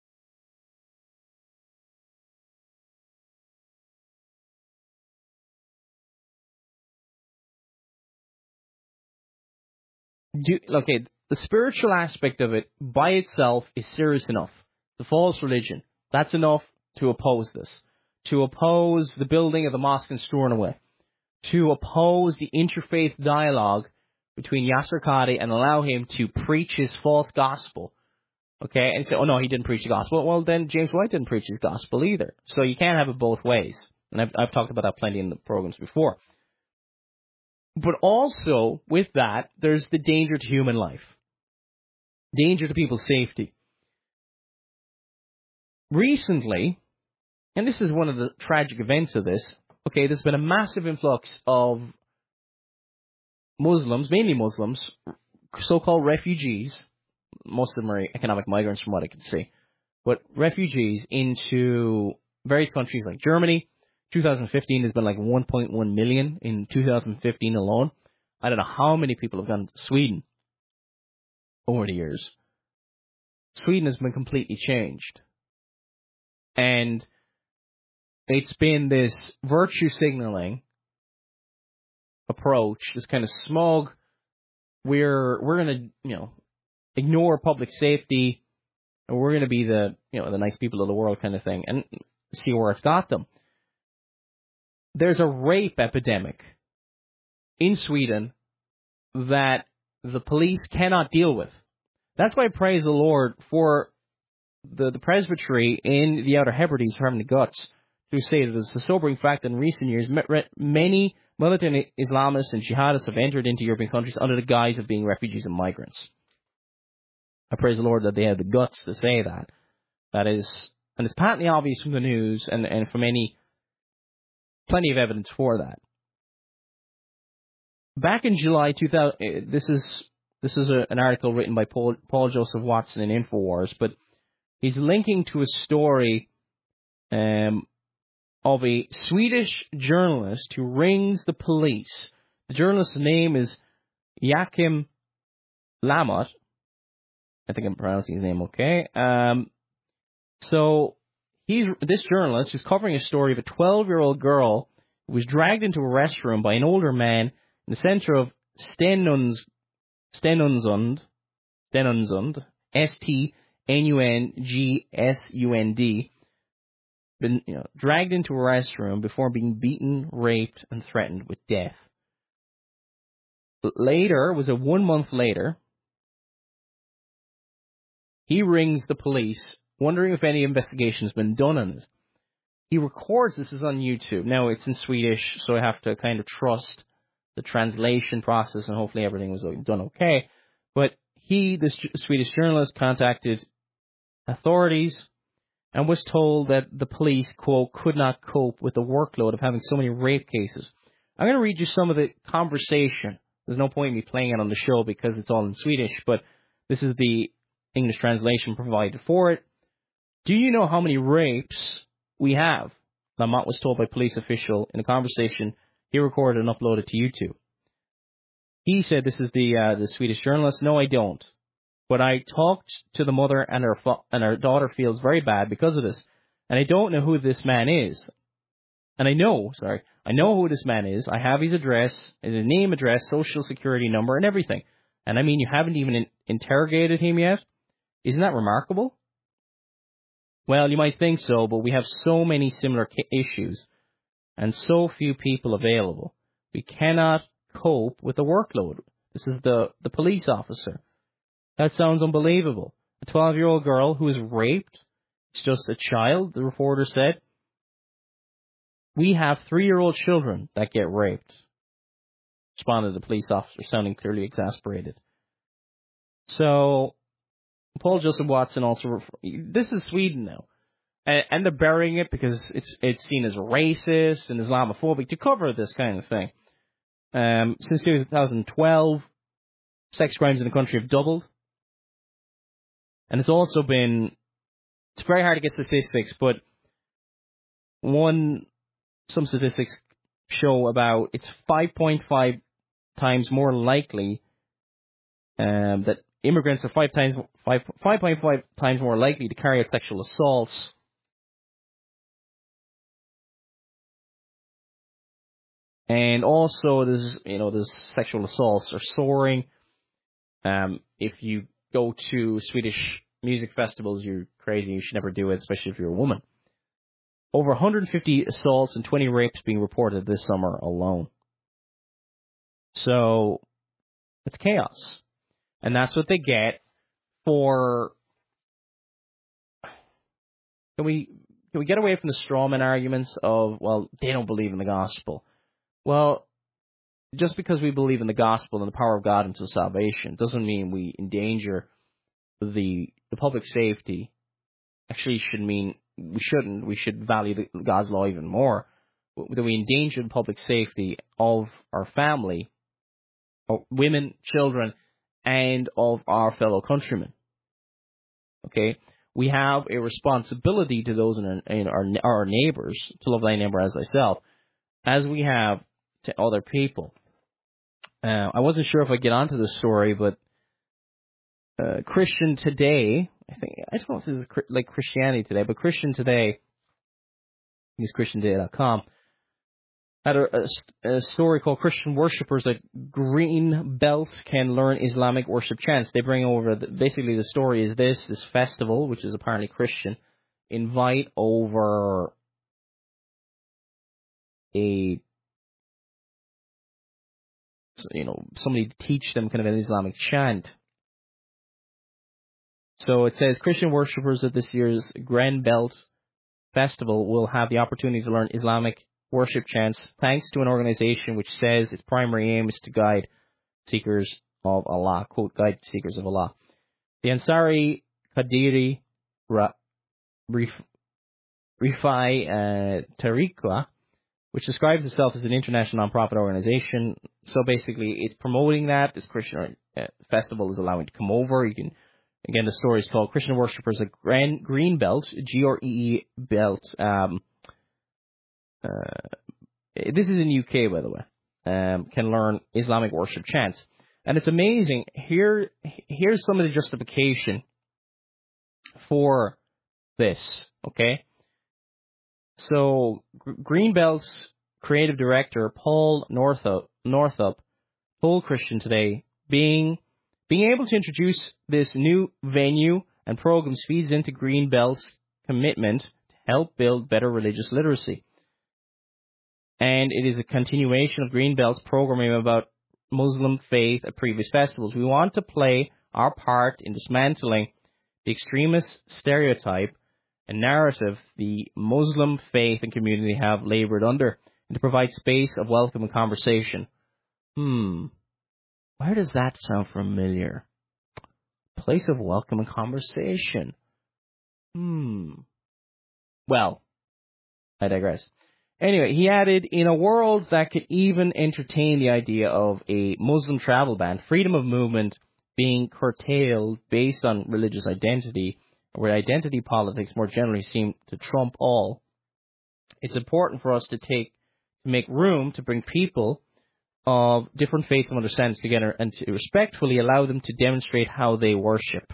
do, okay, the spiritual aspect of it by itself is serious enough. The false religion, that's enough to oppose this. To oppose the building of the mosque in Stornoway. To oppose the interfaith dialogue between Yasser Qadhi and allow him to preach his false gospel. Okay, and say, oh no, he didn't preach the gospel. Well, then James White didn't preach his gospel either. So you can't have it both ways. And I've, I've talked about that plenty in the programs before. But also, with that, there's the danger to human life. Danger to people's safety. Recently, and this is one of the tragic events of this, okay, there's been a massive influx of Muslims, mainly Muslims, so-called refugees. Most of them are economic migrants from what I can see. But refugees into various countries like Germany. twenty fifteen has been like one point one million in two thousand fifteen alone. I don't know how many people have gone to Sweden over the years. Sweden has been completely changed. And it's been this virtue signaling approach, this kind of smug, we're we're going to, you know, ignore public safety, and we're going to be the, you know, the nice people of the world kind of thing, and see where it's got them. There's a rape epidemic in Sweden that the police cannot deal with. That's why I praise the Lord for the, the presbytery in the Outer Hebrides for having the guts to say that it's a sobering fact that in recent years many militant Islamists and jihadists have entered into European countries under the guise of being refugees and migrants. I praise the Lord that they have the guts to say that. That is, and it's patently obvious from the news and, and from any, plenty of evidence for that. Back in July two thousand, this is this is a, an article written by Paul, Paul Joseph Watson in InfoWars, but he's linking to a story um, of a Swedish journalist who rings the police. The journalist's name is Joachim Lamotte. I think I'm pronouncing his name okay. Um, so he's this journalist is covering a story of a twelve-year-old girl who was dragged into a restroom by an older man in the center of Stenunds, Stenungsund, Stenungsund, S T N U N G S U N D, been, you know, dragged into a restroom before being beaten, raped, and threatened with death. Later, it was a one month later, he rings the police, wondering if any investigation has been done on it. He records this is on YouTube. Now, it's in Swedish, so I have to kind of trust the translation process, and hopefully everything was done okay. But he, this Swedish journalist, contacted authorities and was told that the police, quote, could not cope with the workload of having so many rape cases. I'm going to read you some of the conversation. There's no point in me playing it on the show because it's all in Swedish, but this is the English translation provided for it. Do you know how many rapes we have? Lamotte was told by a police official in a conversation he recorded and uploaded to YouTube. He said, this is the uh, the Swedish journalist, no, I don't. But I talked to the mother and her fa- and her daughter feels very bad because of this. And I don't know who this man is. And I know, sorry, I know who this man is. I have his address, his name, address, social security number, and everything. And I mean, you haven't even in- interrogated him yet? Isn't that remarkable? Well, you might think so, but we have so many similar ca- issues and so few people available. We cannot cope with the workload. This is the, the police officer. That sounds unbelievable. A twelve-year-old girl who was raped. It's just a child, the reporter said. We have three-year-old children that get raped, responded the police officer, sounding clearly exasperated. So, Paul Joseph Watson also, refer- this is Sweden now. And, and they're burying it because it's it's seen as racist and Islamophobic to cover this kind of thing. Um, since two thousand twelve, sex crimes in the country have doubled. And it's also been, it's very hard to get statistics, but one, some statistics show about it's five point five times more likely um, that immigrants are five times, five, five point five times more likely to carry out sexual assaults. And also, there's, you know, there's sexual assaults are soaring. Um, if you go to Swedish music festivals, you're crazy. You should never do it, especially if you're a woman. Over one hundred fifty assaults and twenty rapes being reported this summer alone. So, It's chaos. And that's what they get for... Can we can we get away from the strawman arguments of, well, they don't believe in the gospel? Well, just because we believe in the gospel and the power of God unto salvation doesn't mean we endanger the the public safety. Actually, should mean we shouldn't. We should value the, God's law even more. That we endanger the public safety of our family, of women, children, and of our fellow countrymen. Okay, we have a responsibility to those in our, in our, our neighbors to love thy neighbor as thyself, as we have to other people. Uh, I wasn't sure if I'd get onto this story, but uh, Christian Today, I think, I don't know if this is like Christianity Today, but Christian Today, use Christian Today dot com, had a, a, a story called Christian Worshippers at Green Belt Can Learn Islamic Worship Chants. They bring over, the, basically the story is this, this festival, which is apparently Christian, invite over a, you know, somebody to teach them kind of an Islamic chant. So it says Christian worshippers at this year's Green Belt Festival will have the opportunity to learn Islamic worship chants thanks to an organization which says its primary aim is to guide seekers of Allah, quote, guide seekers of Allah. The Ansari Qadiri Ra, Rif, Rifai uh, Tariqa, which describes itself as an international nonprofit organization. So basically, it's promoting that. This Christian uh, festival is allowing to come over. You can, again, the story is called Christian Worshippers at Grand, Green Belt, G R E E Belt. Um, uh, this is in the U K, by the way. Um, can learn Islamic worship chants. And it's amazing. Here, here's some of the justification for this, okay? So, Greenbelt's creative director, Paul Northup, Northup told Christian Today, being being able to introduce this new venue and programs feeds into Greenbelt's commitment to help build better religious literacy. And it is a continuation of Greenbelt's programming about Muslim faith at previous festivals. We want to play our part in dismantling the extremist stereotype and narrative the Muslim faith and community have labored under, and to provide space of welcome and conversation. Hmm. Where does that sound familiar? Place of welcome and conversation. Hmm. Well, I digress. Anyway, he added, in a world that could even entertain the idea of a Muslim travel ban, freedom of movement being curtailed based on religious identity, where identity politics more generally seem to trump all, it's important for us to take to make room to bring people of different faiths and understandings together and to respectfully allow them to demonstrate how they worship.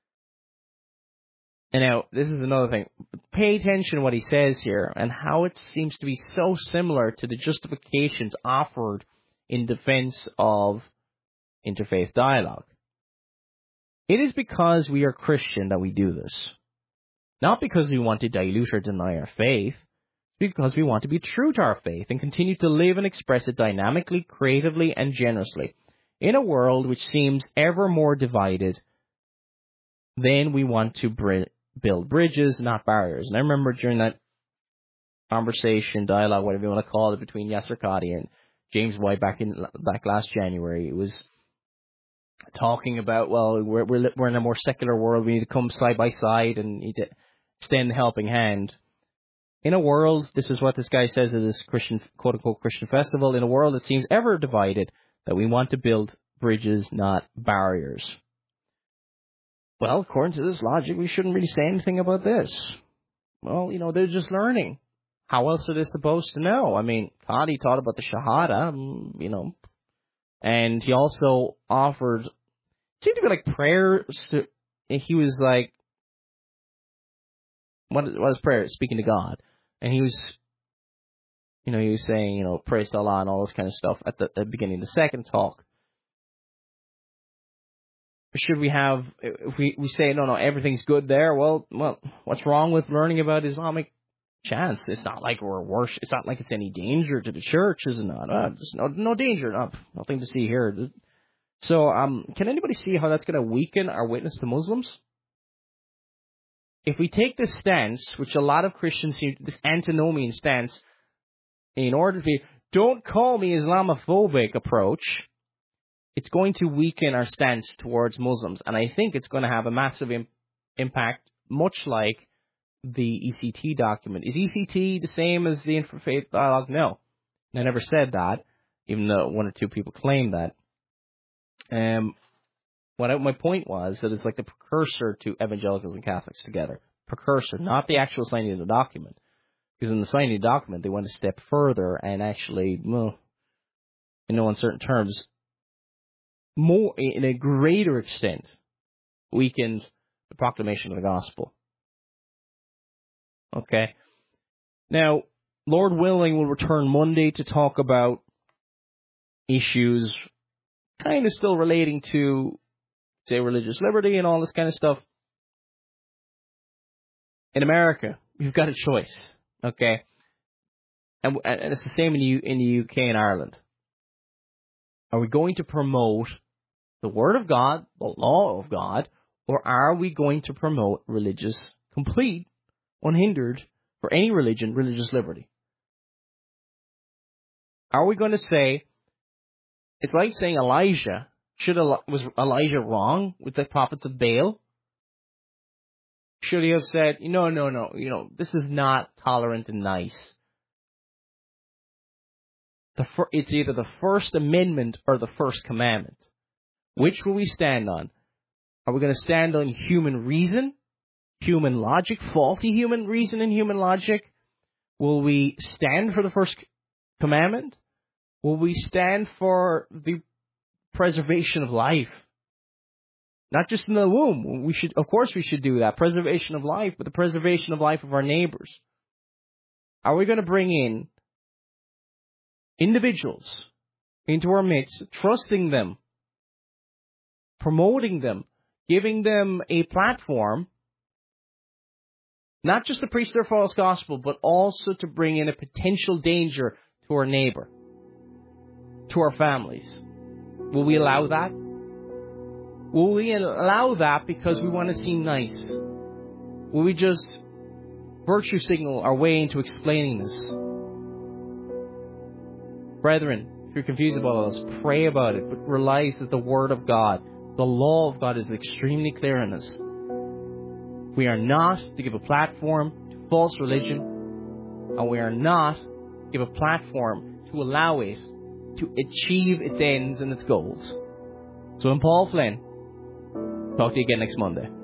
And now, this is another thing. Pay attention to what he says here and how it seems to be so similar to the justifications offered in defense of interfaith dialogue. It is because we are Christian that we do this. Not because we want to dilute or deny our faith, because we want to be true to our faith and continue to live and express it dynamically, creatively, and generously. In a world which seems ever more divided, then we want to bri- build bridges, not barriers. And I remember during that conversation, dialogue, whatever you want to call it, between Yasser Qadhi and James White back in back last January, it was talking about, well, we're, we're we're in a more secular world. We need to come side by side and need to extend the helping hand. In a world, this is what this guy says at this Christian, quote-unquote Christian festival, in a world that seems ever divided, that we want to build bridges, not barriers. Well, according to this logic, we shouldn't really say anything about this. Well, you know, they're just learning. How else are they supposed to know? I mean, Qadhi taught about the Shahada, you know, and he also offered, it seemed to be like prayer. He was like, what is, what is prayer? Speaking to God. And he was, you know, he was saying, you know, praise to Allah and all this kind of stuff at the, at the beginning of the second talk. Should we have, if we, we say, no, no, everything's good there, well, well, what's wrong with learning about Islamic chants? It's not like we're worship, it's not like it's any danger to the church, is it not? Uh, there's no, no danger, no, nothing to see here. So, um, can anybody see how that's going to weaken our witness to Muslims? If we take this stance, which a lot of Christians seem, this antinomian stance, in order to be, don't call me Islamophobic approach, it's going to weaken our stance towards Muslims. And I think it's going to have a massive im- impact, much like the E C T document. Is E C T the same as the Interfaith Dialogue? No. I never said that, even though one or two people claim that. Um, what I, my point was that it's like the precursor to evangelicals and Catholics together. Precursor, not the actual signing of the document. Because in the signing of the document, they went a step further and actually, well, in no uncertain terms, more in a greater extent, weakened the proclamation of the gospel. Okay. Now, Lord willing, we'll return Monday to talk about issues kind of still relating to, say, religious liberty and all this kind of stuff. In America, we've got a choice, okay? And, and it's the same in the, U, in the U K and Ireland. Are we going to promote the Word of God, the law of God, or are we going to promote religious, complete, unhindered, for any religion, religious liberty? Are we going to say, it's like saying Elijah, should was Elijah wrong with the prophets of Baal? Should he have said, no, no, no, you know, this is not tolerant and nice? The fir- it's either the First Amendment or the First Commandment. Which will we stand on? Are we going to stand on human reason, human logic, faulty human reason and human logic? Will we stand for the First Commandment? Will we stand for the preservation of life? Not just in the womb. We should, of course, we should do that. Preservation of life, but the preservation of life of our neighbors. Are we going to bring in individuals into our midst, trusting them, promoting them, giving them a platform, not just to preach their false gospel, but also to bring in a potential danger to our neighbor, to our families? Will we allow that? Will we allow that because we want to seem nice? Will we just virtue signal our way into explaining this? Brethren, if you're confused about all this, pray about it, but realize that the Word of God, the law of God is extremely clear in this. We are not to give a platform to false religion, and we are not to give a platform to allow it to achieve its ends and its goals. So I'm Paul Flynn. Talk to you again next Monday.